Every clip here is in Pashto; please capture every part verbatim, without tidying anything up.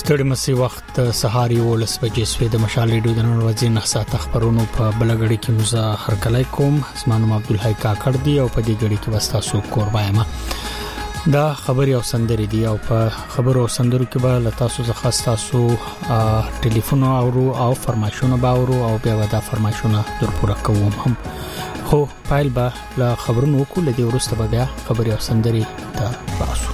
ستړي مسي وخت سهار یو لس بجې سوي د مشال ریډیو د نن ورځې نه سات خبرونو په بلګړی کې مزه هرکلای کوم اسمانو عبدالحی کاکړ دی او په دې غړي کې وستا سو قربایم دا خبري او سندري دی او په خبرو او سندرو کې به لتا سو ځخه تاسو ټلیفون او او فرمایشونه باورو او بیا ودا فرمایشونه در پوره کوم هم خو فایل به لا خبرونو کول دی ورسته بیا خبري او سندري ته تاسو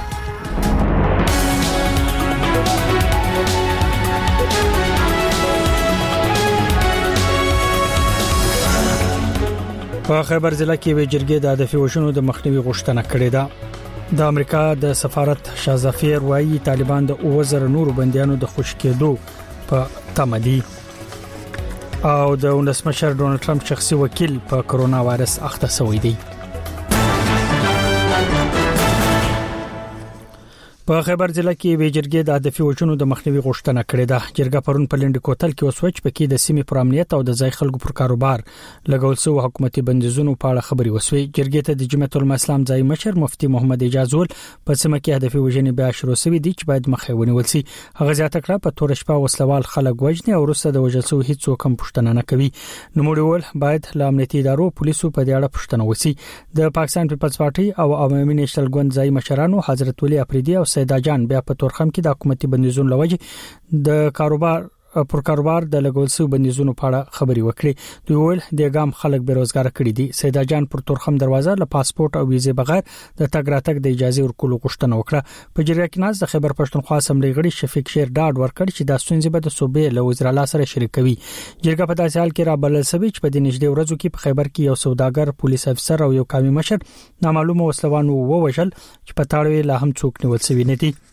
په خیبر ضلع کې وی جرګې د هدفي وشنو د مخنیوي غوښتنه کړې ده د امریکا د سفارت شازافیر وایي طالبان د اوزر نور بنديانو د خوش کېدو په تمدي او د ولس مشر ډونالد ټرمپ شخصي وکیل په کرونا وایرس اخته شوی دی په خیبر ضلع کې وی جرګې د هدفي وشنو د مخنیوي غوښتنه کړې ده جرګه پرون په لنډ کوتل کې وسوچ پکې د سیمې پر امنیت او د ځای خلکو پر کاروبار لګول شو حکومتي بندیزونو په اړه خبري وسوي جرګې ته د جمعیت الاسلام ځای مشر مفتي محمد اجازول په سیمه کې هدفي وژنې بیا شروع شوې دي چې باید مخه ونیول شي هغه ځاته کړه په تور شپه وسلوال خلک وژني او وروسته د وژل شو هیڅ کوم پښتنه نه کوي نو موږ باید ل امنیتي ادارو پولیسو په دې اړه پښتنه وسی د پاکستان پیپلز پارټي او عوامي نېشنل ګوند ځای مشرانو حضرت ولی افریدي او سیدا جان بیا په تورخم کې د حکومتي بندیزونو لوجه د کاروبار پر کاروبار د لګول شو بندیزونو په اړه خبري وکړي دوی ول د ګام خلک بیروزګار کړي دي سیدا جان پر تورخم دروازه له پاسپورت او ویزه بغیر د تګ راتګ د اجازه ورکولو غوښتنه وکړه په جریان کې ناز د خیبر پښتونخوا اسمبلی غړي شفیق شیر ډاډ ورکړ چې د سونځي به د صوبې له وزیر اعلی سره شریکوي جرګه په داسې حال کې را بلل سوي چې په دې نږدې ورځو کې په خیبر کې یو سوداګر پولیس افسر او یو قومي مشر نامعلومه وسلوانو ووجل چې په تاړوي لا هم څوک نیول شوی نه دي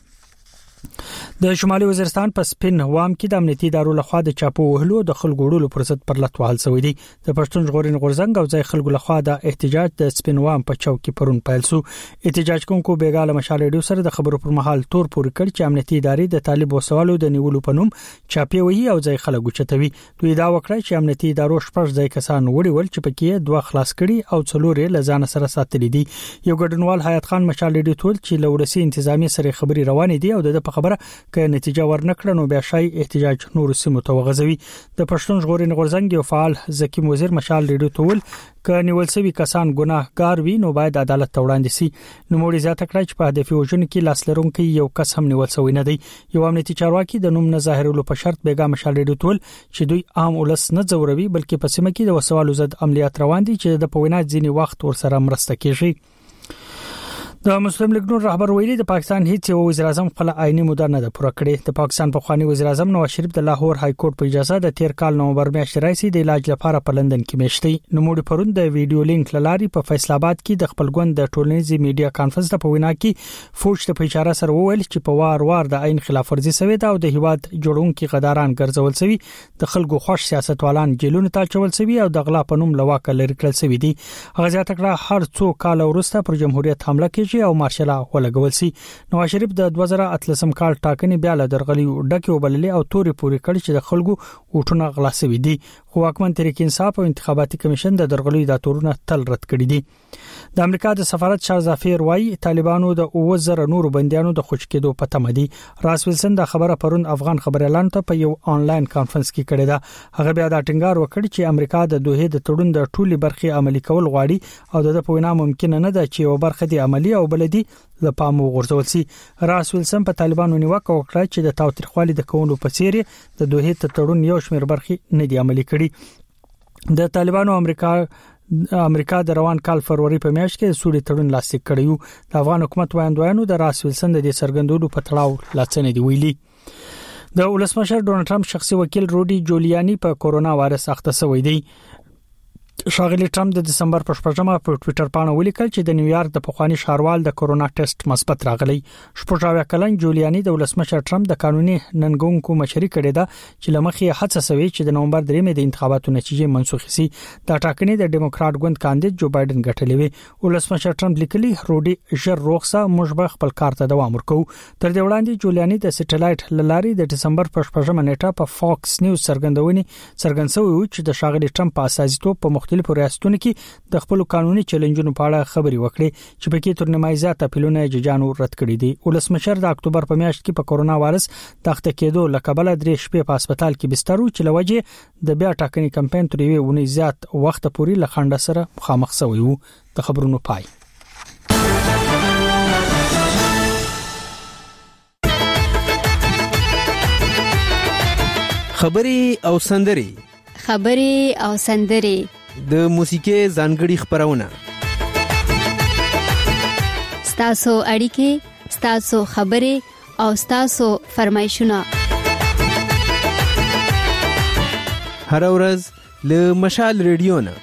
د شمالي وزیرستان په سپین وام کې د امنیتي ادارو لخوا د چاپو وهلو د خلکو وړلو پرست پر لټ وهل شوې دي د پښتون ژغورنې غورځنګ او ځای خلکو لخوا د احتجاج د سپین وام په چوک کې پرون پیل شو احتجاج کوونکو بیګاله مشال ریډیو سره د خبرو پر مهال تور پورې کړ چې امنیتي ادارې د طالب وسوالو د نیولو په نوم چاپی وهي او ځای خلکو چتوي دوی دا وکړه چې امنیتي ادارو شپږ ځای کسان وړي چې پکې دوه خلاص کړي او څلور یې لزان سره ساتلي دي یو ګډونوال حیات خان مشال ریډیو تول چې لورسي انتظامی سره خبري روانې دي او د په خبره ک نتیجه ورنکړه نو بیا شای احتجاج نور سیمو ته وغځوي د پښتون ژغورنې غورځنګ یو فعال زکیم وزیر مشال ریډیو تول ک نیول سوي کسان ګناهګار وي نو باید عدالت ته وړاندې شي نو موږ زیاته کړی چې په هدفي وژنو کې لاس لرونکي یو کس هم نیول شوی نه دی یو امنیتي چارواکي د نوم نه ظاهرولو په شرط بیګا مشال ریډیو تول چې دوی عام ولس نه ځوروي بلکې په سیمه کې د وسوالو ضد عملیات روان دي چې د پوینات ځینی وخت ورسره مرسته کوي د مسلم لیگ نور رهبر ویلي د پاکستان هیڅ یو وزیر اعظم خپل عیني موده نه ده پوره کړې د پاکستان په خواني وزیر اعظم نواز شریف د لاهور های کورټ په اجازه د تیر کال نومبر میاشتې راځي د علاج لپاره په لندن کې میشتي نو موږ پرون د ویډیو لینک لاري په فیصل آباد کې د خپل ګوند د ټولنیزي میډیا کانفرنس ته په وینا کې فوج ته په اشاره سره وویل چې په وار وار د عین خلاف ورزي شوی دا او د هیواد جوړونکو غداران ګرځول شوی د خلکو خوش سیاستوالان جیلونو ته چول شوی او د غلا په نوم لواکه لري کړل شوی دي هغه ځات کړه هر څو کال ورسته پر جمهوریت حمله کوي او مارشال ولګول سي نواز شریف د دوه زره اتلسم کال ټاکنې بیا له درغلي ډکه وبللې او توري پوری کړ چې د خلکو وټونه غلا شوی دي خو حکومت تحریک انصاف او انتخاباتي کمیشن د درغلي د تورونه تل رد کړی دي د امریکا د سفارت شازافیر وایي طالبانو د اوزر نور بنديانو د خوش کېدو په تمدي راس ویلسن د خبره پرون افغان خبر اعلان ته په یو آنلاین کانفرنس کې کړی دا هغه بیا د ټینګار وکړ چې امریکا د دوه د تړون د ټولي برخي عملي کول غواړي او د په وینا ممکن نه ده چې یو برخه د عملي او بلدي د پامو غورځول سي راس ویلسن په طالبانو نیوکه وکړه چې د تاوتریخوالي د کولو په څیر د دوه ته تړون یو شمېر برخي نه دی عملي کړي د طالبانو امریکا امریکا د روان کال فروری په میاشت کې سوري تړون لاسلیک کړیو د افغان حکومت وایندوانو د راس ویلسن د سرګندولو په تړاو لاڅنې دی ویلي د ولسمشر ډونالد ټرمپ شخصي وکیل روډي جولیانی په کورونا وایرس اخته شوی دی شاغلی ټرمپ د دسمبر په شپږمه په ټوئیټر باندې ولیکل چې د نیویارک د پخوانی ښاروال د کورونا ټیسټ مثبت راغلی شپږاویا کلن جولیانی د ولسمشر ټرمپ د قانوني ننګونکو مشري کړی دا چې لمخې هڅه شوی چې د نومبر درېمې د انتخاباتو نتیجې منسوخ شي د ټاکنې د ډیموکرات ګوند کاندید جو بایدن ګټلې وی ولسمشر ټرمپ لیکلی روډي ژر روغسا موږ به خپل کار ته دوام ورکو تر دې وړاندې جولیانی د سټلایټ لاري د دسمبر په شپږمه نیټه په فاکس نیوز څرګندونې څرګندوي چې د شاغلی ټرمپ په اساسیتوب په مختلفو ریاستونو کې د خپل قانوني چیلنجونو په اړه خبري وکړي چې پکې تر نمایزات اپیلونه ججانو رد کړي دي. ولسمشر د اکتوبر په میاشت کې په کورونا وایرس تخته کېدو لکبل درې شپې په هسپتال کې بستر چې لوجه د بیا ټاکنې کمپاین تر یوې ونې زیات وخت پورې لخنډ سره مخامخ شوی وو. د خبرونو پای. خبري او سندري خبري او سندري د موسیقي ځانګړي خبرونه ستاسو اړیکې ستاسو خبري او ستاسو فرمایشونه هر ورځ له مشال ریډیو نه.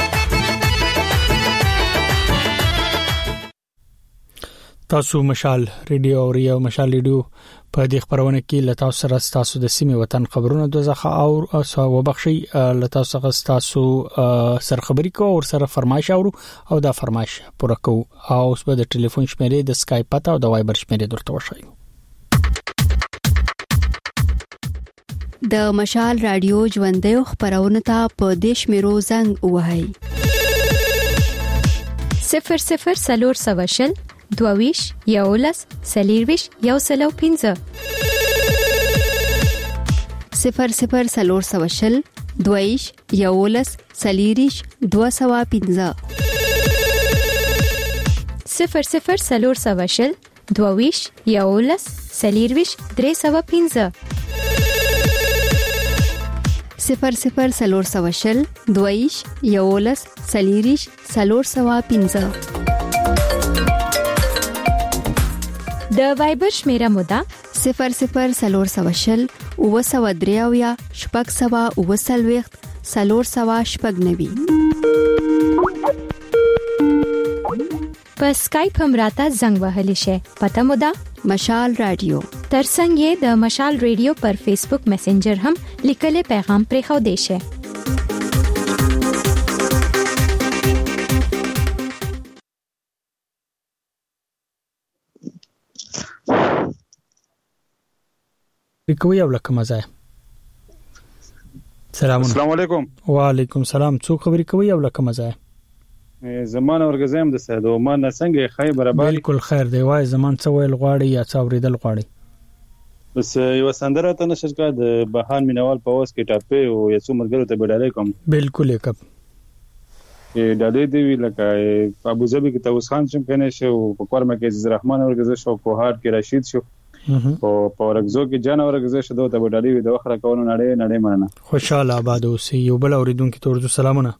تاسو مشال ریډیو او ریو مشال ریډیو په دې خبرونه کې لتا سره تاسو د سیمه وطن خبرونه دوزخه او او وبخشي لتا سره تاسو سر خبري کو او سره فرمایش اورو او دا فرمایش پوره کو او اوس به د ټلیفون شمیرې د اسکایپ پتا او د وایبر شمیرې درته وښایو. د مشال رادیو ژوندې خبرونه ته په دیش میرو زنګ وهاي صفر صفر سلور سواشل دوویش یولس سلیرویش یو سلو پینزه صفر صفر سلور سواشل دوویش یولس سلیریش دو سوا پینزه صفر صفر سلور سواشل دوویش یولس سلیرویش درې سوا پینزه صفر صفر سلور سواشل دوویش یولس سلیریش سلور سوا پینزه. د وایبر شمیره مودا صفر صفر سلور سواشل او سوا دریاویا شپږ سوا او سلويخت سلور سوا شپږ نوي. په اسکایپ هم راته زنګ وهلی شي. پته مودا مشال رادیو. ترڅنګ یې د مشال رادیو پر فیسبوک میسنجر هم لیکلي پیغام پرې خو دی شي. ریکوي او لکه مزه. سلام السلام علیکم. وعلیکم سلام. څو خبرې کوي او لکه مزه. زمانه ورګزم د ساده ما نه څنګه خی برابر. بالکل خیر دی. وای زمان څه ویل غواړي یا څه اوریدل غواړي. بس یو سندره ته نشر کا د بهان مینوال په اوس کې ټاپې او یو څو مرګرو ته بدلای کوم. بالکل یک. ې دالې دی لکه په ابو ظبي کې توس خان چم کنه شو په کورمه کې عزیز الرحمن ورګز شو په هارت کې رشید شو. او په ورګزو کې جان ورګز شو ته بدلای د وخره کولو نړۍ نړۍ مانه. خوشاله آباد اوسې. یو بل اوریدونکو ته ورته سلامونه.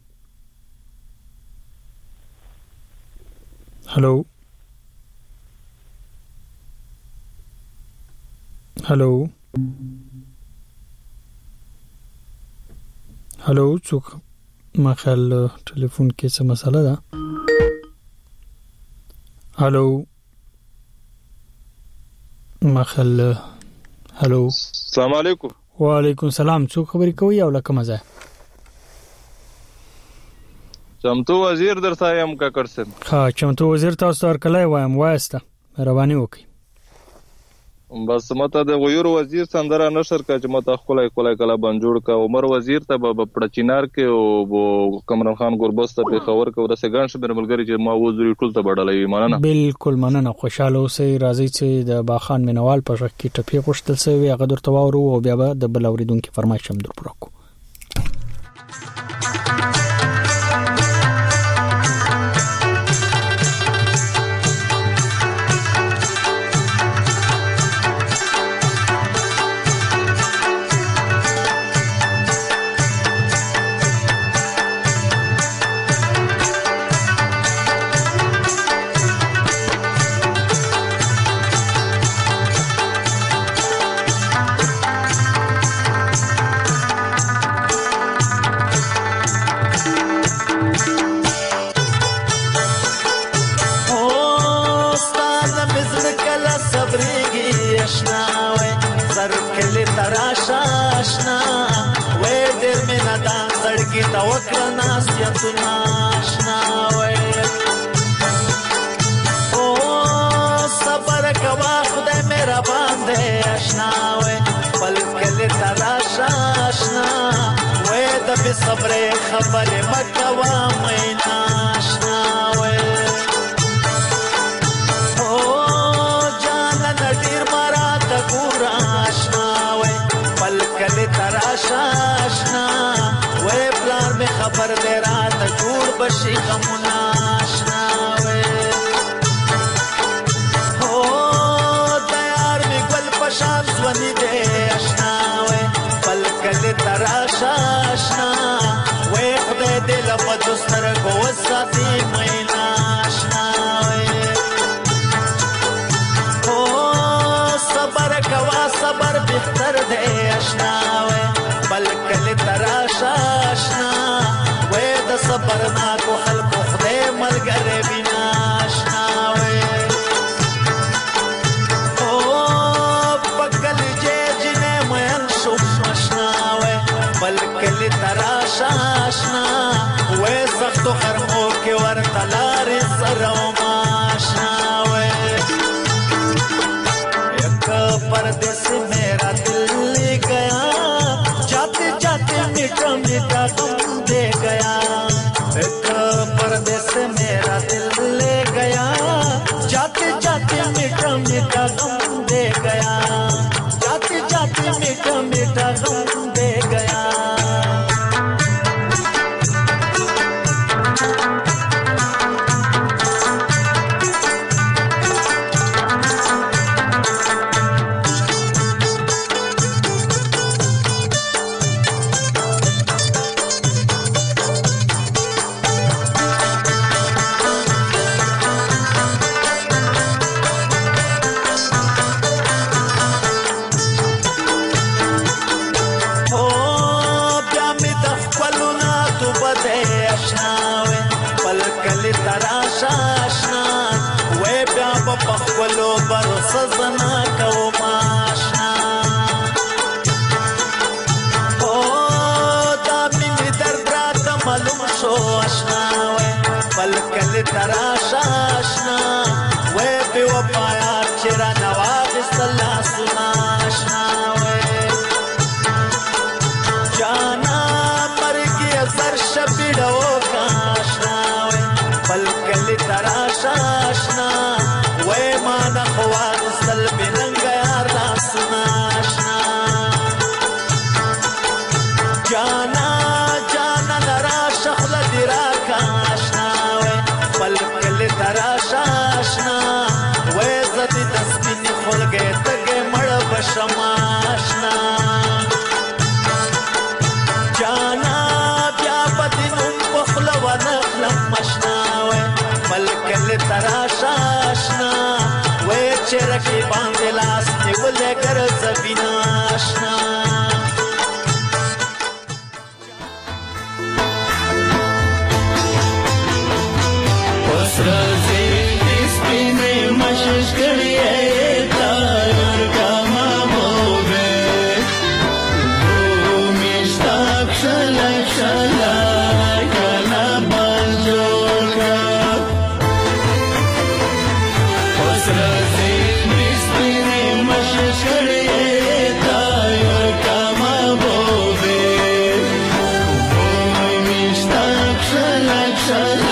هلو هلو هلو څوک ما خیال ټلیفون کې څه مسله ده. هلو ما خیال هلو السلام علیکم. وعلیکم سلام. څوک خبرې کوي او لکه مزه. چمتو وزیر درته یم کاکړ سم. ها چمتو وزیر تاسو ورکلای وایم وایسته رواني وکي. بس مته د غیور وزیر سندره نشر کا چې مته خلای خلای کلا بنجوړ کا عمر وزیر ته په پړچینار کې او کمران خان ګوربست په خبر کې ورسه ګان شبر ملګری چې ما وزیر ټول ته بډلې مننه. بالکل مننه. خوشاله اوسئ. راځي چې د باخان مینوال په شک کې ټپي غوښتل سوی هغه درته وورو او بیا به د بل اوریدونکو فرمایش هم در پوره کو. بے صبر خبر مکوا مینا آشنا وے او جانا ندیر مرا تکورا آشنا وے پلکل تراشا آشنا وے پلار میں خبر دے رات جوڑ بشی غمنا آشنا وے او دیار میں گل پشان زونی دے آشنا وے پلکل تراشا آشنا وے خدای دل بدستر کو ساتھی مینا آشنا وے او صبر کوا صبر بہتر دے آشنا وے پلکل تراشا آشنا وے د صبر نا کو خلق خدای ملګر بنا آشنا وے او پکل جے جنے مین شو آشنا وے پلکل تراشا آشنا وے سخت خرمو کے ور تلار سرو آشنا وے یک پردیس میرا دل لے گیا جاتے جاتے میٹھا میٹھا غم دے گیا ایک پردیس میرا دل لے گیا جاتے جاتے میٹھا میٹھا غم دے گیا جاتے جاتے میٹھا میٹھا غم دے گیا پخولو برس زنا کو ماشنا او دا مینی درد رات معلوم شو آشنا وے پلکل تراشا آشنا وے بے وفایا چرا نواغست اللہ سنا آشنا وے جانا مرگی ازر شبیڑو کا آشنا وے پلکل تراشا آشنا وے مانا خوان سلب ننگا یار ناسنا آشنا جانا جانا نرا شخل دیراکا آشنا وے پلکل تراشا آشنا وے زدی دستین خلگے تگے مڑ بشم آشنا جانا بیا بدنم بخل و نخلم آشنا وے پلکل تراشا آشنا وے چرکی باندے لاس نیولے گر زبین آشنا اس رازی اس پینے مشش کریے تایر کا ماموبے وہ مشتاق شلک شلک کنا بانجور کا اس رازی اس پینے مشش کریے تایر کا ماموبے وہ مشتاق شلک شلک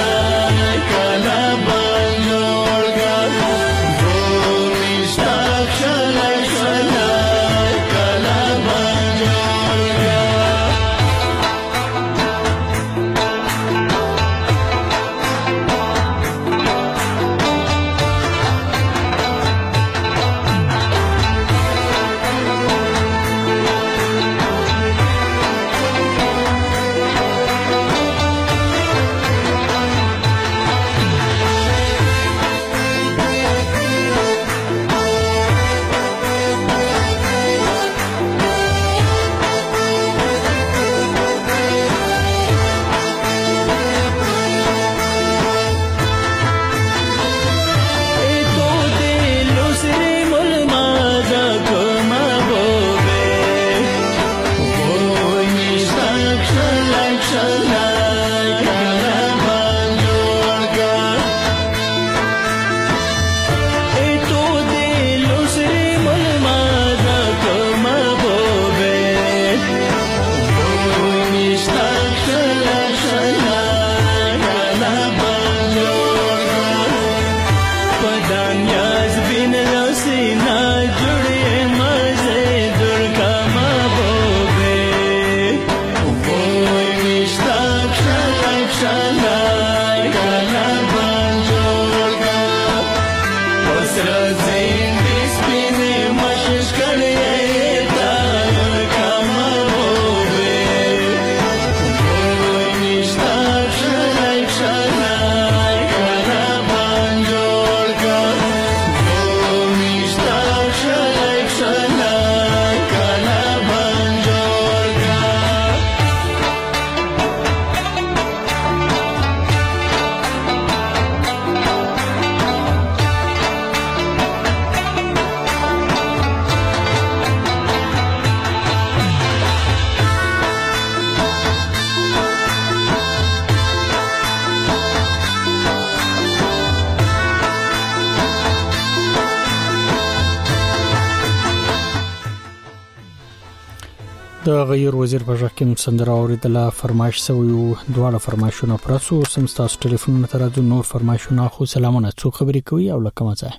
د غیر وزیر په ځکه سندره اوریدله فرمایش سوی دواړه فرمایشونه پرسو سم تاسو ټلیفون ترازو نور فرمایشونه خو سلامونه څو خبرې کوي او لکه مزه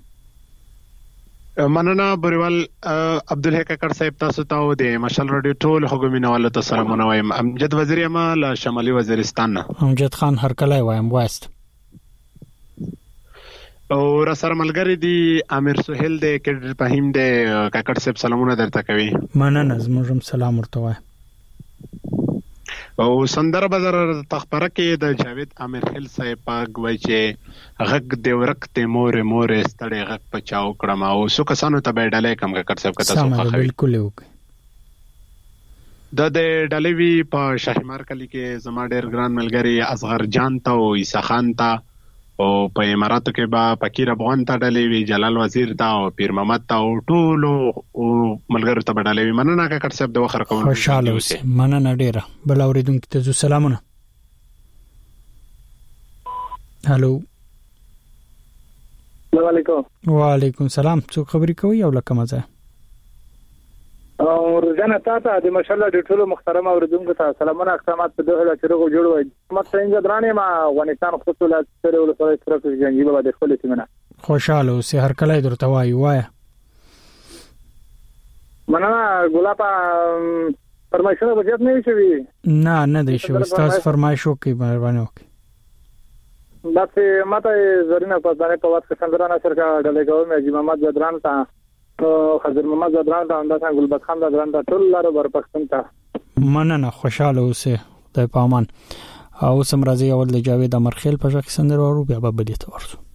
مننه بریوال عبدالحق ککړ صاحب تاسو ته د مشال رادیو ټول حکومینوالو ته سلامونه وایم. امجد وزیر یم له شمالي وزیرستان نه. امجد خان هرکلی وایم وایست او را سره ملګری دی امیر سہیل د کډر فهیم د ککړ صاحب سلامونه درته کوي. مننه زموږ سلام ورته وای. او سندره بازار تخبره کې د جاوید امیر خیل صاحب پاک وای چې غږ د ورک ته مور مور ستړي غږ پچاو کړم او سو کسانو ته به ډالې کم ککړ صاحب کته سوخه کوي. بالکل یو د د ډالوی په شاهمار کلی کې زما ډیر ګران ملګری اصغر جان ته او عیسی خان ته او په اماراتو کې با فقیر افغان ته ډالوی جلال وزیر ته او پیر محمد ته او ټول او ملګرو ته ډالوی. مننه ککړ صاحب د وخر کوم خوشاله اوسه. مننه ډیره بل اوریدونکو ته زو سلامونه. هالو السلام علیکم. وعلیکم السلام. څو خبرې کوي او لکه مزه او روزانه تاسو د ماشالله د ټولو محترم اوریدونکو ته سلامونه احترامات په دغه چرګو جوړوي. محمد څنګه درانه ما افغانستان خصوصا سره ول سره سره جنگي به د خپل تیمنه خوشاله اوسه. هر کله درته وای وای مننه ګلابا فرمایشونه بجت نه شوي. نه نه دی شو تاسو فرمایشو کې مهرباني وکړئ. بس ماته زرینه په ځانه په وخت څنګه نه سره ډلې کوم چې محمد زدران ته حضرت محمد زدران ته اندازه ګلبخ خان زدران ته ټول لاره بر پښتون ته مننه خوشاله اوسه د پامان او سم راځي اول د جاوید امرخیل په ځکه سندره ورو بیا به بدی ته ورسو.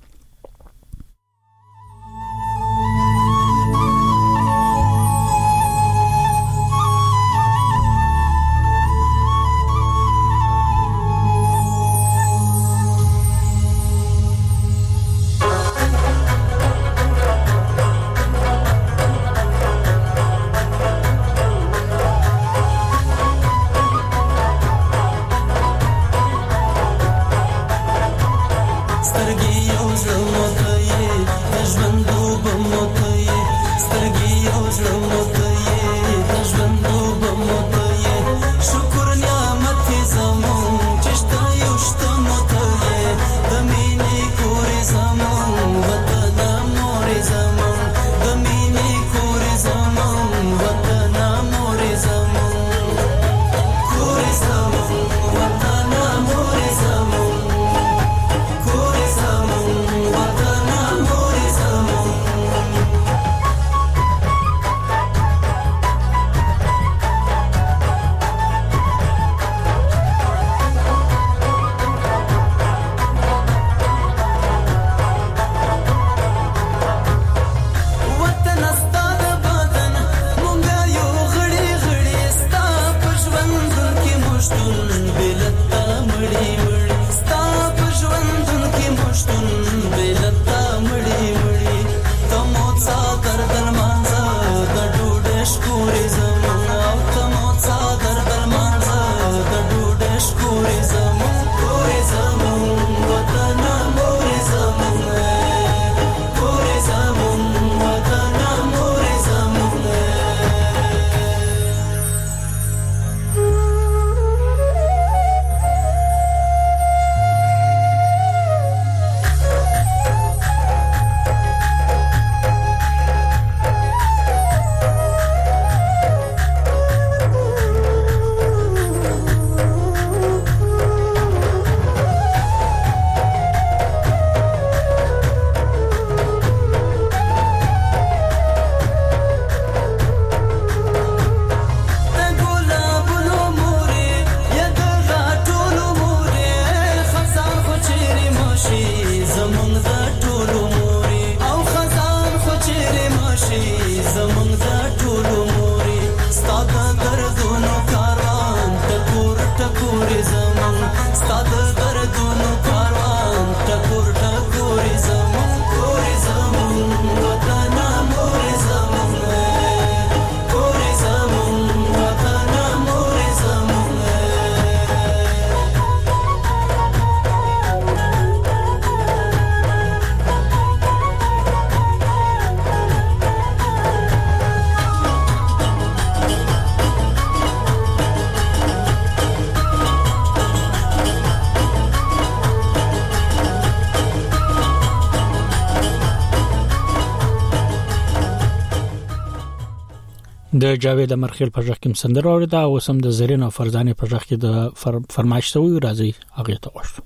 د جاوید مرخیل په ځخ کې سندره اورده او سم د زرین او فرزانه په ځخ کې د فرمایش سوی راځي هغه ته وښه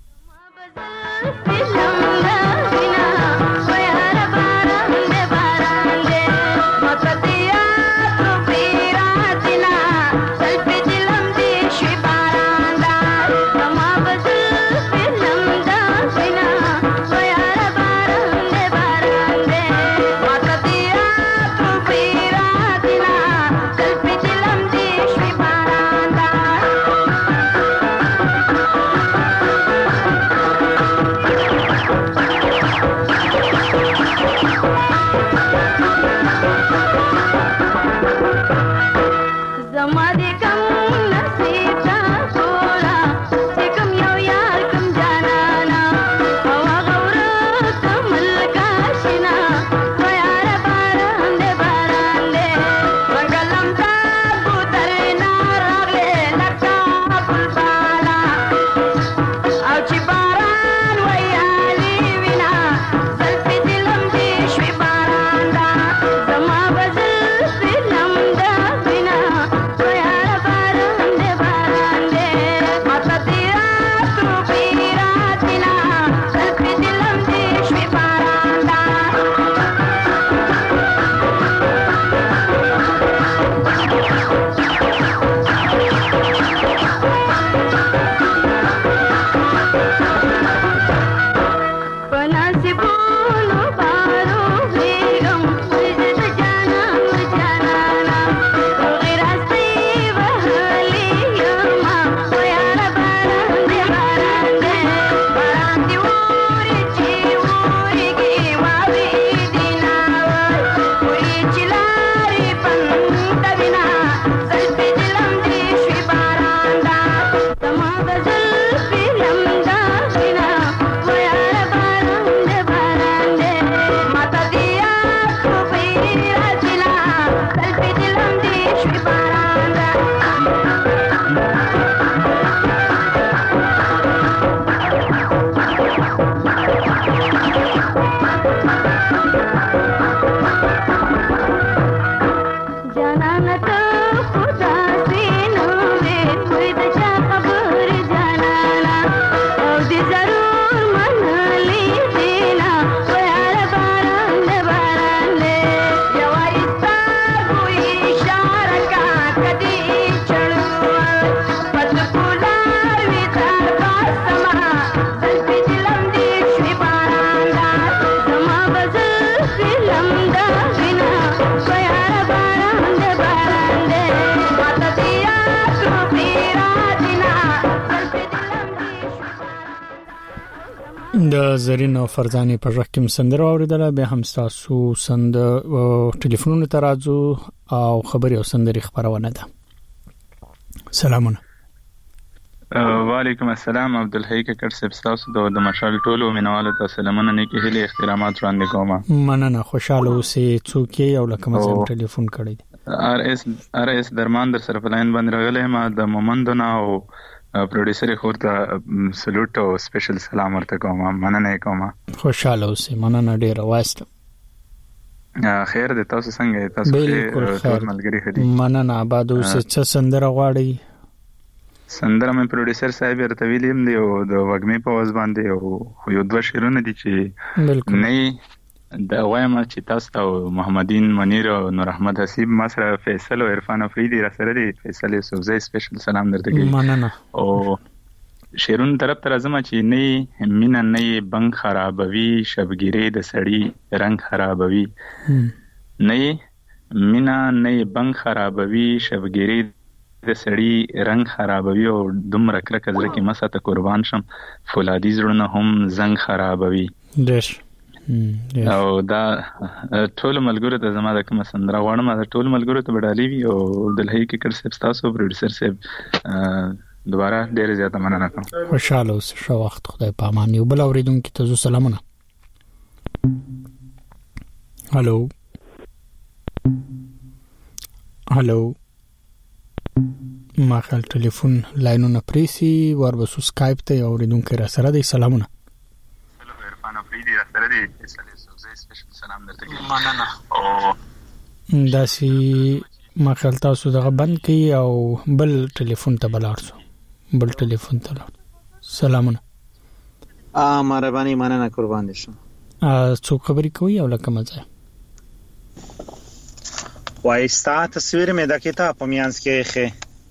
د زرین او فرزانه په ځخ کې سندره اوریدل به هم تاسو سند ټلیفونونو ته راځو او خبري او سندري خبرونه ده. سلامونه. وعلیکم السلام عبدالحی ککړ صاحب تاسو د مشال ټولو مینوالو ته سلامونه نیکی هلي احترامات وړاندې کوم. مننه خوشاله اوسئ. څوک یو لکه مزه ټلیفون کړی ار اس ار اس درمان در سره پلاین باندې راغلی ما د مومندونه او پروډوسر خورته سلوټ او سپیشل سلام ورته کوم. مننه کوم. خوشاله اوسئ. مننه ډیر واسطه. خیر د تاسو څنګه تاسو ټول ملګری هدي. مننه آباد اوسئ. څه سندره غواړئ؟ سندره مې پروډوسر صاحب ورته ویلیم دی او د وګمې په واز باندې او یو دوه شیرونه دي چې نه د وایم چې تاسو ته محمدین منیر او نور احمد حسیب ما سره فیصل او عرفان افریدی را سره دي. فیصل یوسفزئی سپیشل سلام درته کوي. مننه. او شیرون طرف تر ازمه چې نه مینا نه بنګ خرابوي شبګيري د سړی رنگ خرابوي نه مینا نه بنګ خرابوي شبګيري د سړی رنگ خرابوي او دومره کرکه زړه کې مساته قربان شم فولادي زړونه هم زنګ خرابوي. دیش او دا ټول ملګرو ته زما د کوم سندره غواړم دا ټول ملګرو ته وډالي وي او دلهي کې کړ صاحب تاسو پروډوسر صاحب دوباره ډیر زیاته مننه کوم. خوشاله اوسئ. ښه وخت خدای په امان. یو بل اوریدونکو ته سلامونه. هالو هالو ما خل ټلیفون لاینونه پریسي وربسو سکایپ ته اوریدونکو را سره دی. سلامونه. عرفان افریدی را سره دی. فیصل یوسفزئی سپیشل سلام درته کوي. مننه. او داسي ما خیال تاسو دغه بند کی او بل ټلیفون ته بلارسو بل ټلیفون ته لاړ. سلامونه. ا مهرباني مننه قربان دي شم. ا څو خبرې کوي او لکه مزه وایستا تصویر مې د کتاب په میانس کې خې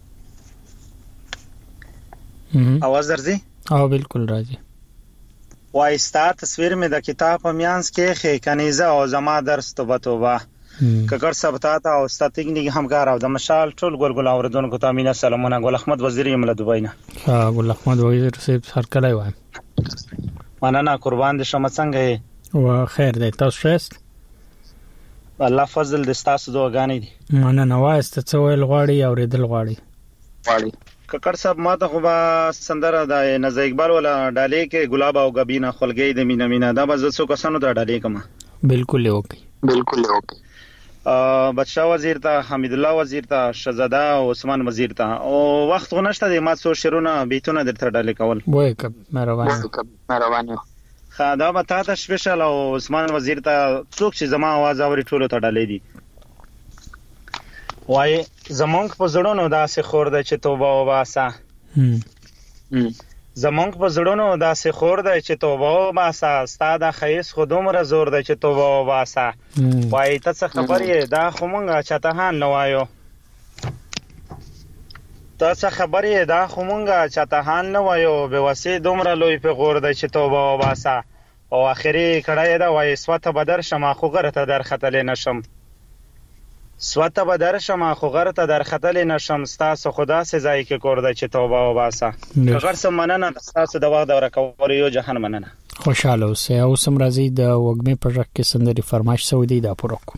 اواز درځي؟ او بالکل راځي. وایستا تصویر مې د کتاب په میانس کې خې کنيزه او زما درس توبه توبه ککر سبتا تا او ستاتګنی همکار او د مشال ټول ګلګل اوردونکو ته امینه سلامونه. ګل احمد وزیر یم له دوبۍ نه. ها ګل احمد وزیر صاحب سر کله وایم. مننه قربان دي شم. څنګه یې؟ و خیر دی. تاسو ښه؟ الله فضل د تاسو دوغانې دي. مننه. وایسته څه ویل غواړي او ریدل غواړي؟ غواړي ککر صاحب ماته خو با سندره د نزا اقبال ولا ډالې کې ګلاب او غبینه خلګي د مینا مینا دا به څو کسانو ته ډالې کما. بالکل اوکي بالکل اوکي. بادشاہ وزیر ته، حمید الله وزیر ته، شهزاده او عثمان وزیر ته. او وخت غنښت د ما څو شیرونه بیتونه درته ډالې کول. وای کب مهرباني مهرباني. خدا به تاسو سپیشل او عثمان وزیر ته څوک چې زما आवाज اوري ټولو ته ډالې دي. وای زمونږ په زړونو داسې خور ده چې توبه وباسه. زمونږ په زړونو داسې خور ده چې توبه وباسه. ستا د خیس خو دومره زور ده چې توبه وباسه. وای ته څه خبر یې؟ دا خو مونږه چاته هان نه وایو. ته څه خبر یې؟ دا خو مونږه چاته هان نه وایو. بېوسې دومره لوی پیغور ده چې توبه وباسه. او آخري کړی ده وای سوته به درشم خو غره ته درختلی نشم. سوته به درشم خو غره ته درختلی نشم. ستاسو خدا سې ځای کې کور ده چې توبه وباسه. غر سم مننه. ستاسو د وخت د ورکولو یو جهان مننه. خوشاله اوسئ. او سم راځي د وګمې په ژغ کې سندري فرمایش سعودي دا پوره کو.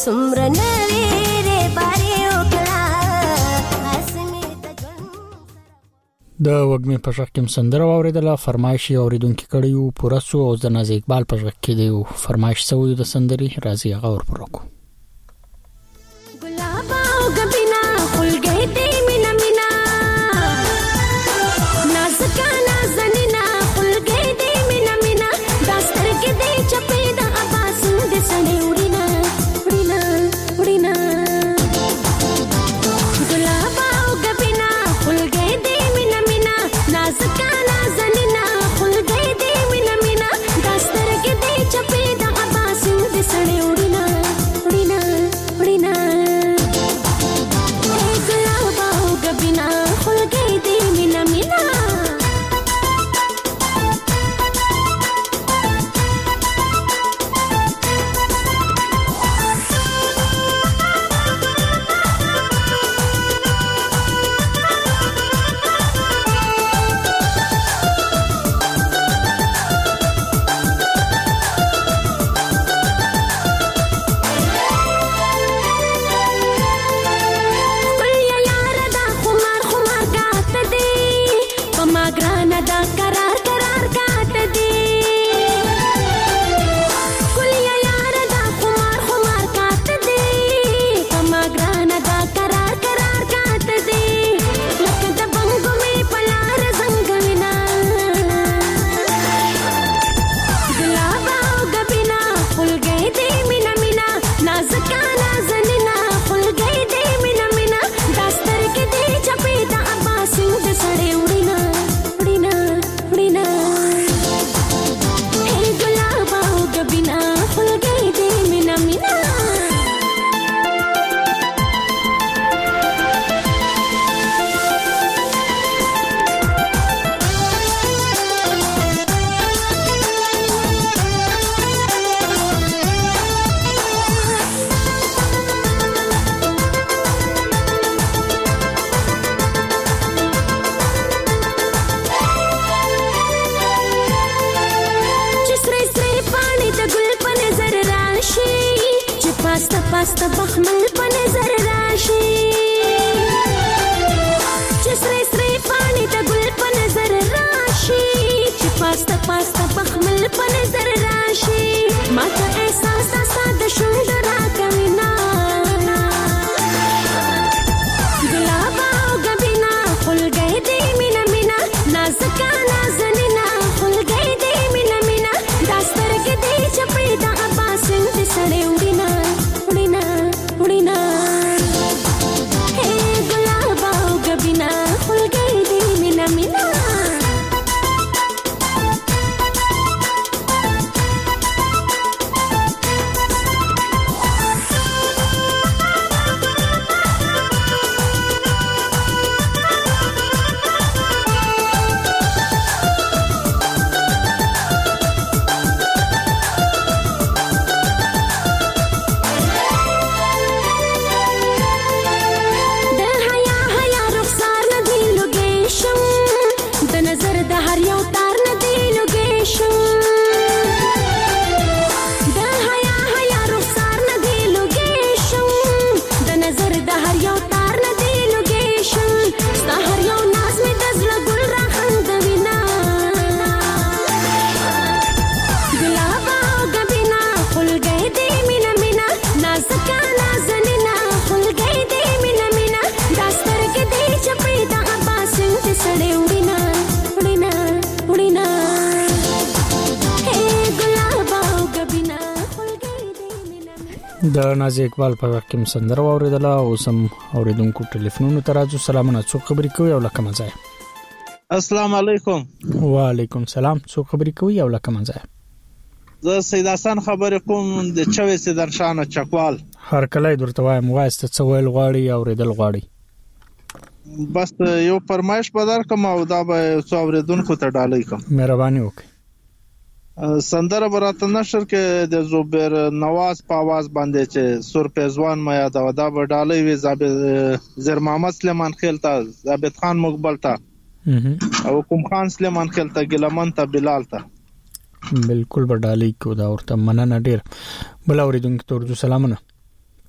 سمره نویره باری وکړه اسمه تجون د وګمې په شک کې سندره اوریدله فرمایش اوریدونکو کړیو پوره سو او د ناز اقبال په شک کې دی فرمایش سوی د سندري راځي غور پرکو ګلاب او غبینا خلګې دې مینا مینا نازکا نازنینا خلګې دې مینا مینا داستر کې دې چپې د اباس دې سړې وړینا وړینا وړینا ګلاب او غبینا خلګې دې مینا مینا نازکا نازنینا خلګې دې مینا مینا داستر کې دې چپې د اباس دې سړې وړینا وړینا وړینا پاستا پاستا بخمل په نظر راشي چې سرې سرې پانی ته ګل په نظر راشي چې پاستا پاستا بخمل په نظر راشي ما ته احساس ساده شوند راکوي نا ګلاب او غبینا خلګې دې مینا مینا نازکا نازنینا خلګې دې مینا مینا داستر کې دې چپې دا اباس دې سړې وډینا وډینا هي ګلاب او غبینا خلګې دې مینا مینا د ناز اقبال په وخت کې سندره اوریدله او سم اوریدونکو ټلیفونونو ته راځو سلامونه څو خبرې کوي او لکه مزه السلام علیکم وعلیکم سلام څو خبرې کوي او لکه مزه زه سید حسن خبرې کوم د چوي سیدن شانه چکوال هر کله درته وایم واسطه څو ویل غواړي او اوریدل غواړي بس یو فرمایش بدل کوم او دا به څو اوریدونکو ته ډالۍ کوم مهرباني وکړئ سندره براته نشر کې د زوبیر نواز په आवाज باندې چې سور پیزوان ما یاد او دا وډالې وی ضابط زیر محمد سلیمان خیلتا ضابط خان مقبل تا او کوم خان سلیمان خیلتا ګلمن تا بلال تا بالکل وډالې کو دا ورته مننه ډیر بل اوریدونکو ته ورته سلامونه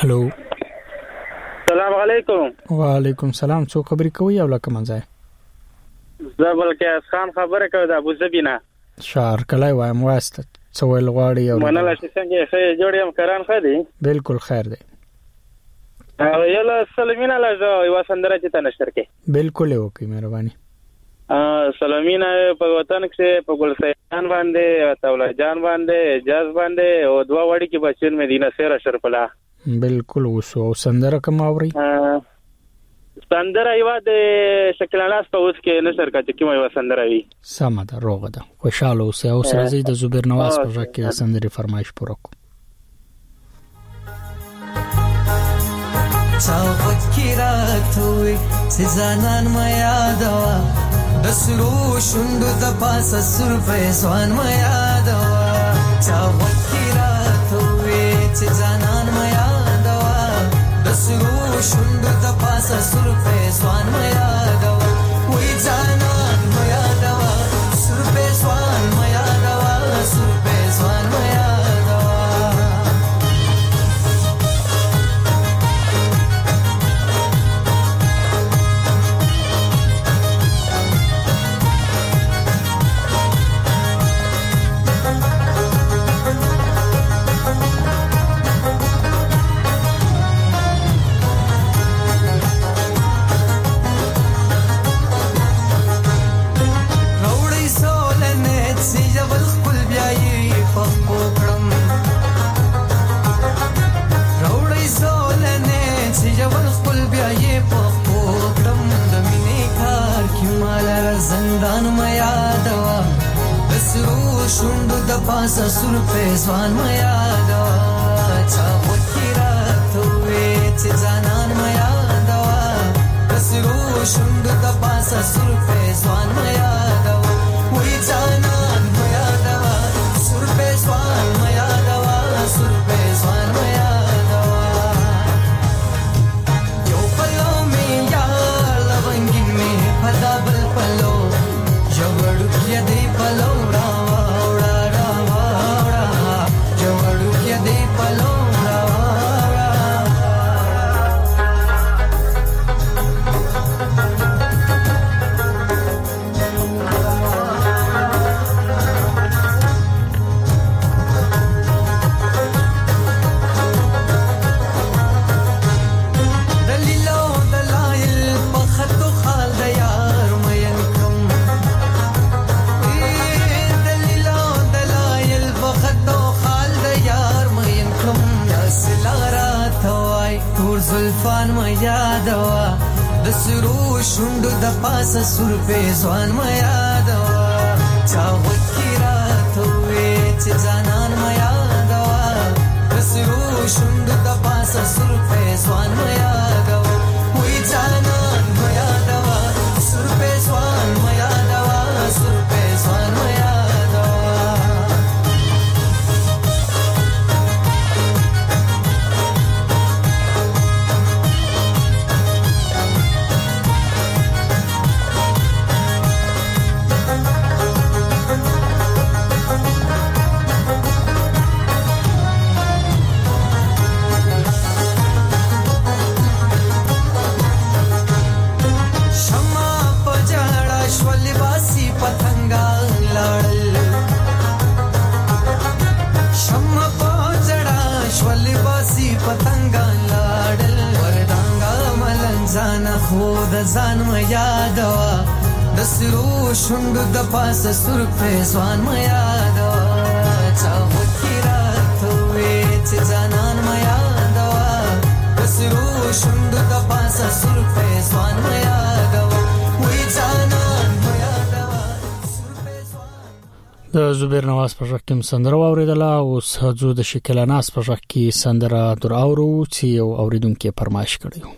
هلو السلام علیکم. وعلیکم السلام. څو خبرې کوي او لکه منځه زه بلکې خان خبره کوم د ابوظبي نه. شهر کله وایم واسطه څو ول غواړي او منل چې څنګه ښه جوړ یم کران خدي. بالکل خیر دی. او یلا سلامینه لږه یو سندره چې ته نشر کې. بالکل وکي مهرباني. ا سلامینه په وطن کې په ګلسیان باندې تولا جان باندې اجاز باندې او دوا وړي کې بچن مدینه سره شرپلا. بالکل وسو سندره کوم اوري. سندره یو د شکلاناس په اوس کې نشر کا چې کوم یو سندره وي. سم ده روغه ده. خوشاله اوسه او سره زید زبیر نواز په ځکه کې سندره فرمایش پوره کو. چاو فکراتوي سزانان ما یادوا دسرو شوندو د پاسه سر په ځوان ما یادوا چاو فکراتوي سزانان ما یادوا دسرو شوندو د پاسه سر په ځوان ما یادوا وې ځانان ما یادوا سر په ځوان ما یادوا سر په ځوان ما یادوا زندان ما یادوا دسرو شوندو د پاسه سر په ځوان ما یادوا چا وکړاتوي چې ځانان ما یادوا دسرو شوندو د پاسه سر په ځوان ما یادوا وې ځانان ما یادوا سر په ځوان ما یادوا سر په ځوان ما یادوا یو پلو می یا لونګي می پدا بل پلو جوړو کې دې پلو را وړا را وړا جوړو کې دې پلو را زلفان ما یادوا دسرو شوندو د پاسه سر په ځوان ما یادوا چا وکړاتوي چې ځانان ما یادوا دسرو شوندو د پاسه سر په ځوان ما یادوا وې ځانان ما یادوا سر په ځوان ما یادوا سر په ځوان ما یادوا خود ځان ما یادوا دسرو شوندو د پاسه سر په ځوان ما یادوا چا وکړاتوي چې ځانان ما یادوا دسرو شوندو د پاسه سر په ځوان ما یادوا وې ځانان ما یادوا سر په ځوان. د زبیر نواز په ژغ کې سندره واوریدله او سهجو د شکلاناس په ژغ کې سندره در اورو چې یو اوریدونکو فرمایش کړی.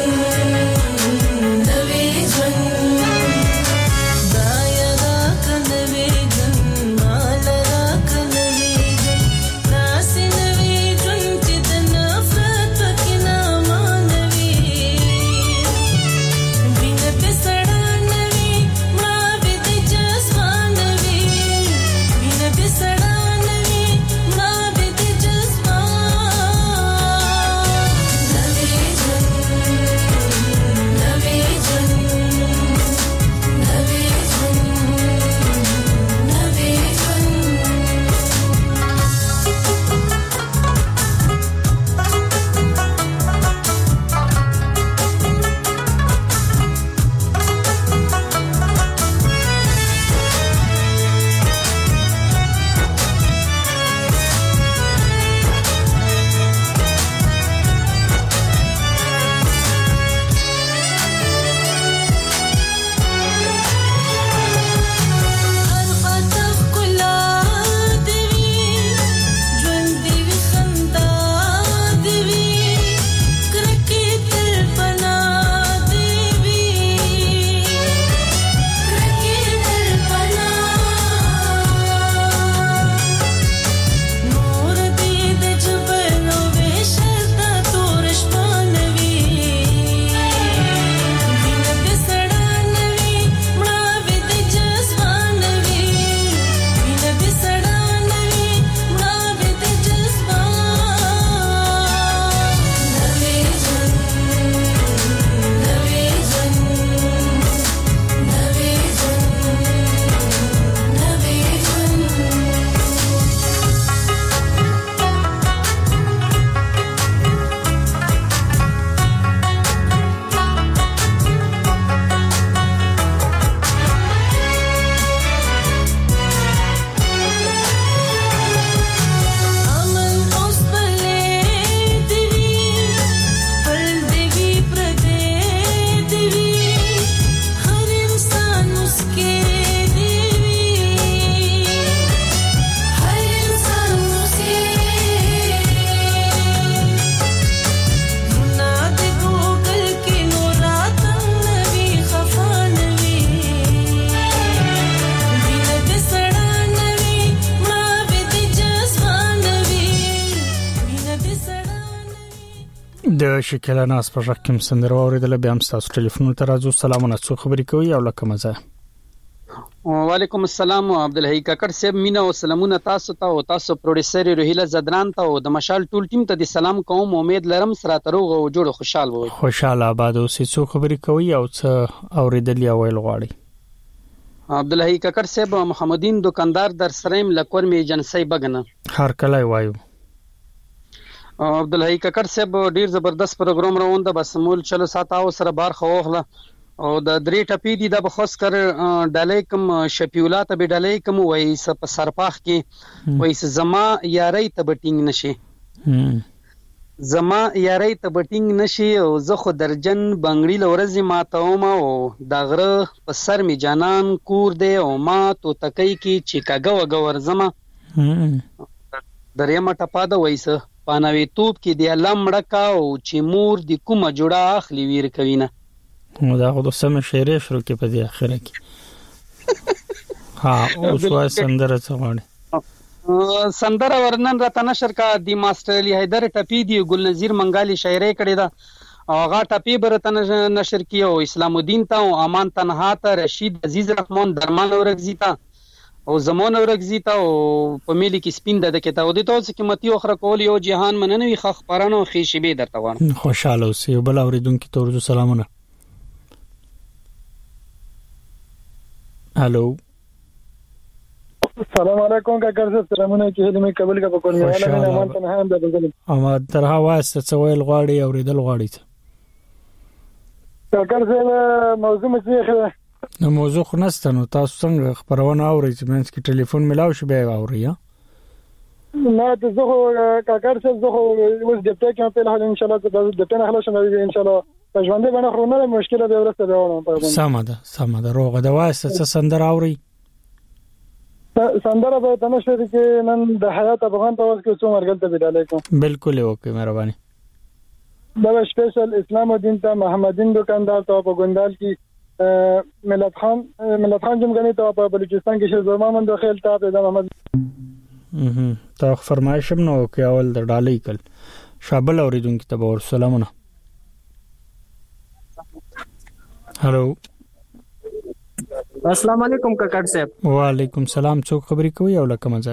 Daya da kane د شکل ناس په رقم سندره اوریدل بیا هم تاسو ټلیفون ته راځو. سلامونه، څو خبرې کوي او لکه مزه. وعلیکم السلام عبدالحی کاکړ صاحب، مینا او سلامونه تاسو ته او تاسو پروډوسر روهیله زدران ته او د مشال ټول ټیم ته د سلام کوم. امید لرم سره تروغ او جوړ خوشحال وي. خوشاله آباد اوسئ. څو خبرې کوي او څه اوریدل یا ویل غواړي؟ عبدالحی کاکړ صاحب، محمدین دکاندار در سریم لکور می جنسي بغنه هر کله وایو. عبدالحی کاکړ صاحب ډیر زبردست پروګرام روان ده، بس مول چلو ساته او سره بار خوغله او د درې ټپی دي د بخوس کر ډالې کم شپیولا ته به ډالې کم وای س په سرپاخ کې وای س زما یاري ته بټینګ نشي زما یاري ته بټینګ نشي او زه خو درجن بنگړی لورزي ما ته ما او د غره په سر می جانان کور دی او ما تو تکای کی چیکاګو وګور زما درېما ټپا د وای س پانوي توپ کې دی لمړکا او چې مور دی کومه جوړه اخلي ویر کوینه. نو دا خو د سم شعر شروع کې په دې اخره کې ها اوس وای سندره څغړ سندره ورنن راته نشر کا دی ماستر علی حیدر ټپی دی ګل نذیر منګالی شاعری کړی دا هغه ټپی برته نشر کیو اسلام الدین ته او امان تنها ته رشید عزیز رحمان درمان اورګزی ته او زمان اورګزی ته او په ملي کې سپین د کتاب د توسه قیمتي اخره کول یو جهان مننوي خخ پرانو خېشبه درته وانه. خوشاله اوسئ. بل اوریدونکو ته ورته سلامونه. Hello السلام علیکم کاکړ صاحب، سلامونه کې هلمه قبول کا پکونی والا مې امان ته هم د بغل اما ترها واسه څویل غواړي او ریدل غواړي. کاکړ صاحب موضوع مې نو موضوع خو نسته، نو تاسو څنګه خبرونه اورئ چې مینس کې ټلیفون ملاو شي به اورئ؟ نه ته زه کاکړ صاحب زه اوس د پټ کې په حال ان شاء الله د پټ نه خلاص شم ان شاء الله په ژوند باندې خرونه مشکله به ورسته به ونه. سمه ده سمه ده. روغه ده واسه څه سندره اوري؟ سندره به تنه شوه چې نن د حیات افغان په واسه کې څو مرګل ته بداله کوم. بالکل اوکې مهرباني. دا سپیشل اسلام الدین ته محمدین دکاندار ته په ګوندال کې ملت خان ملت خان جمګنی ته په بلوچستان کې شه زما من د خیل ته د محمد اها تا فرمایشم نو کې اول د ډالۍ کل شابل اوریدونکو ته ور سلامونه. Hello अस्सलाम वालेकुम कक्कड़ साहब. वालेकुम सलाम. څوک خبرې کوي او لکه مزه؟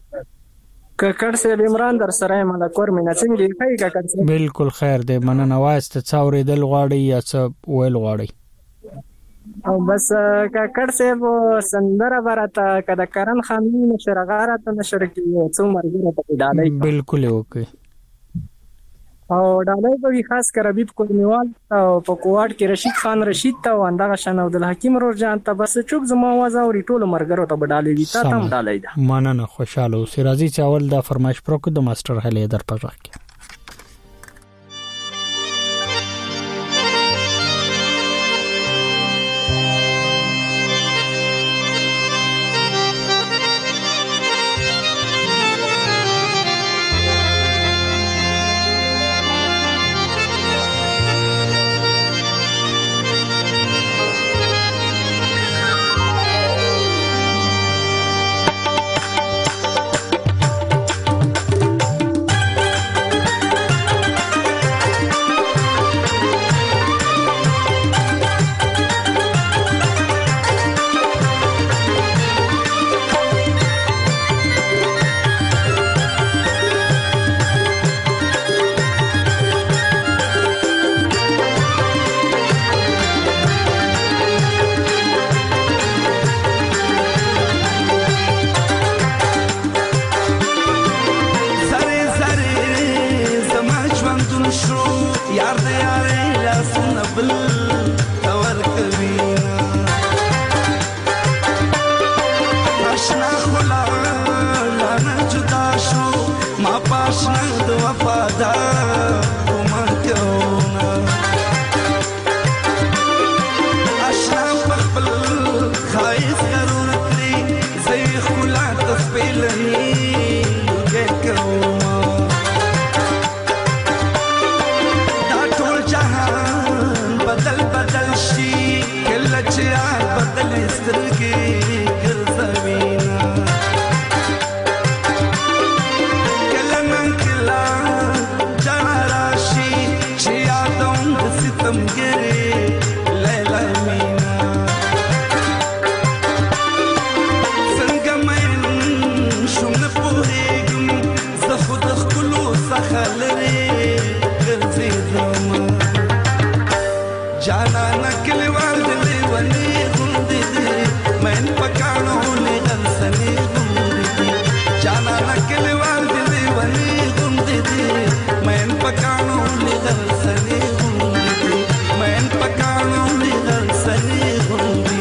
ککړ صاحب عمران در سره مله کور مینه څنګه دی ککړ صاحب؟ بالکل خیر دی. مننه واسطه څاورې دل غواړي یا څه ویل غواړي؟ او بس ککړ صاحب سندره ورته کده کرن خاني نشرغاره ته نشر کیو څو مرګره ته ډالۍ. بالکل اوکې. او ډالۍ به خاص کر حبیب کورنیوال او په کوواټ کې رشید خان رشید ته واندا شان عبد الحکیم رورجان ته بس چوک زما आवाज او ټول مرګرو ته ډالۍ وی تا تم ډالۍ ده. مننه خوشاله اوسئ. راځي چاول د فرمایش پروکو د ماستر هلی در پځه کې Killer مین پکانو لغل سنی غندي جانا نکل والدي ولي غندي مین پکانو لغل سنی غندي مین پکانو لغل سنی غندي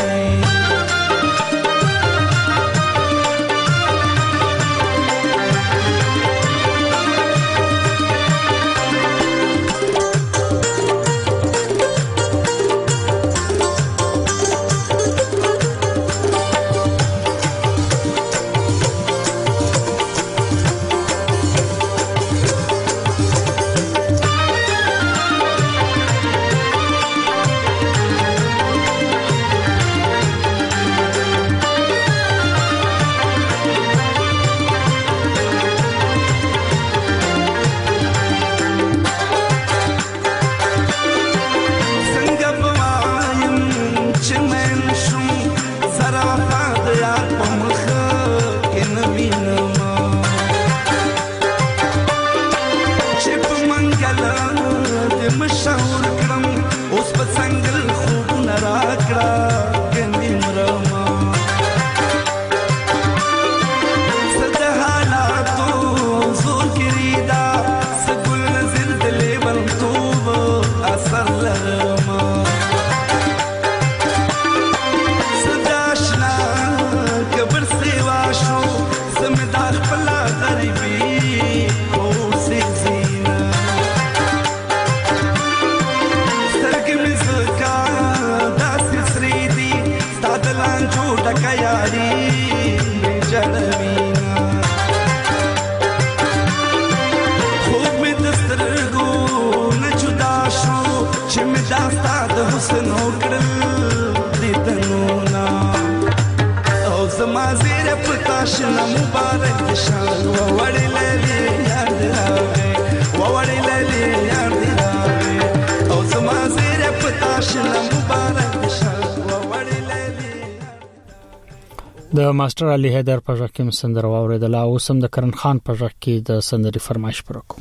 د ماستر علي حیدر په ځکه کې سندره واوریدل او سم د کرن خان په ځکه کې د سندري فرمایش پرکو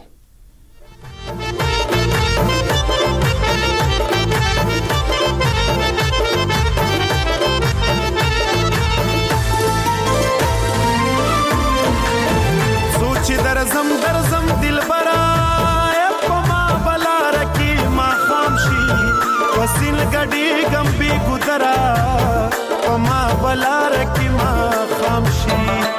سوچ درزم درزم دلبرا پما بلا رکی ما خامشي وسیل غډي غمبي ګدرا پما بلا رکی ما خامشي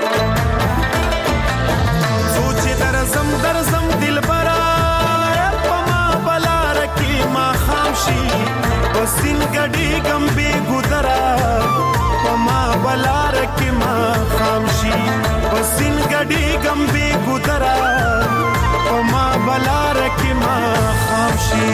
سوچ درزم درزم دلبرا پما بلا رکی ما خامشي وسیل غډي غمبي ګدرا پما بلا رکی ما خامشي وسیل غډي غمبي ګدرا پما بلا رکی ما خامشي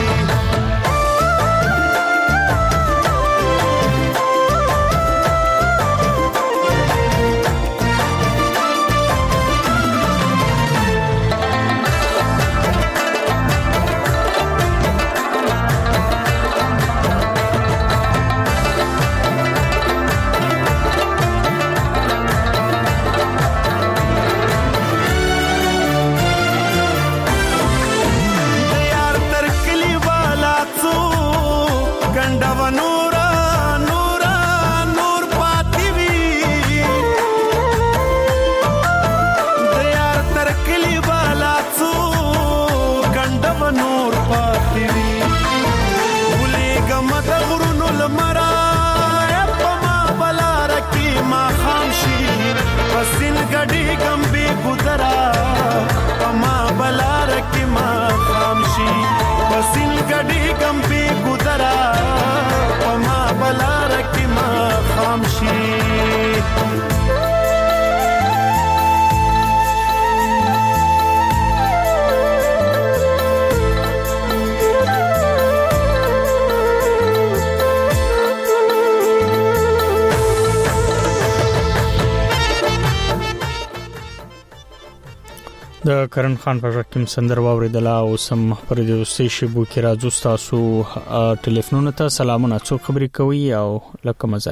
د کرن خان په ځکه کې سندر واوریدل او سم پر دې وسې شبو کې راځو تاسو ټلیفون ته سلامونه څو خبرې کوي او لکه مزه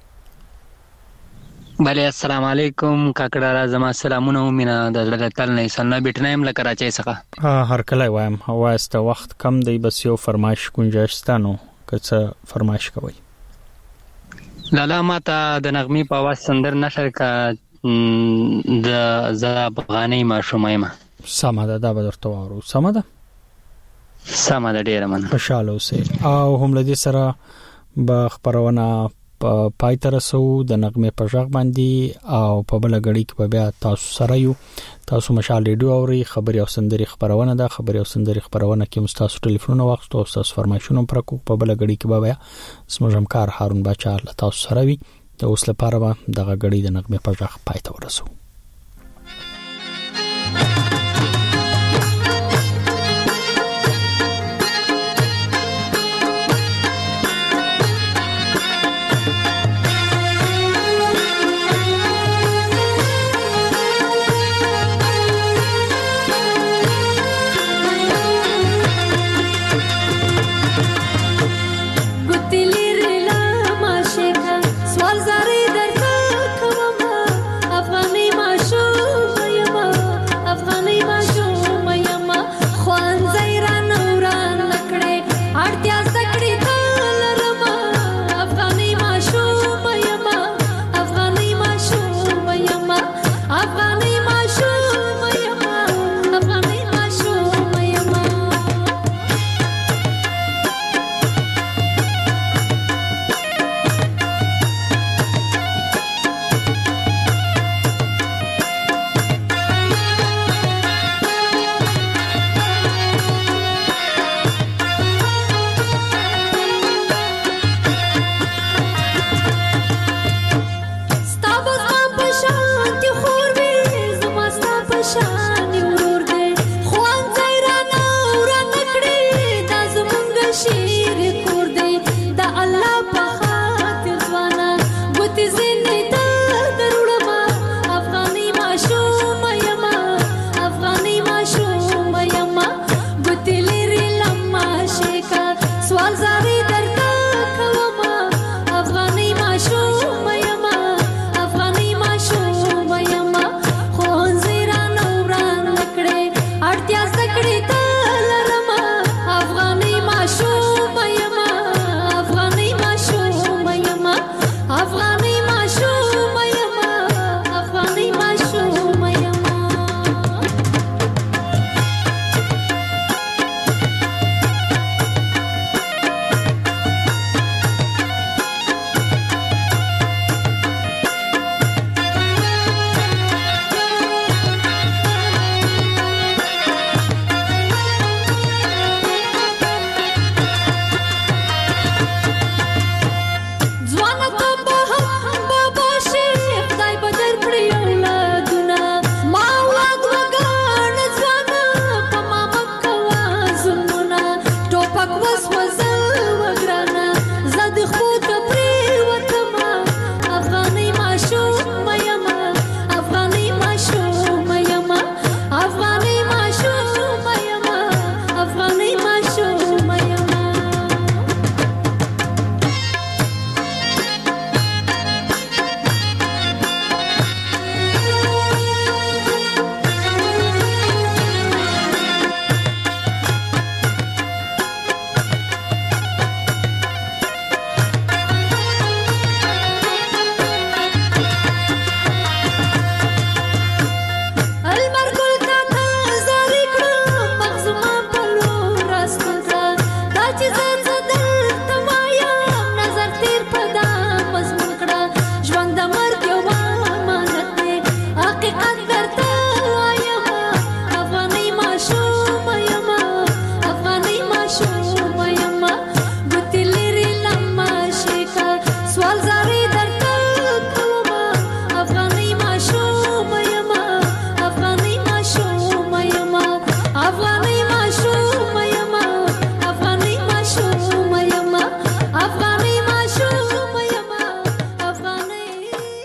بله السلام علیکم کاکړه زما سلامونه مینا د لړتل نه سن بیٹنایم ل کراچۍ څخه هر کله وایم واسطه وخت کم دی بس یو فرمایش گنجائش ستانو که څه فرمایش کوي لالا ماته د نغمې په आवाज سندر نشر کا د ز افغاني ماشومه ما سمه ده دا به درته وارو سمه ده سمه ده ډیره مننه خوشاله اوسئ او هم لدی سره به خبرونه په پای تر سو د نغمې په ژغ باندې او په بل غړي کې بیا تاسو سره یو تاسو مشال ریډیو اوري خبري او سندري خبرونه ده خبري او سندري خبرونه کې مستاسو ټلیفون وخت او تاسو فرمایشونه پر کو په بل غړي کې بیا سمجه همکار هارون بچا تاسو سره وي د اوس لپاره به دغه غړي د نغمې په ژغ پای ته ورسو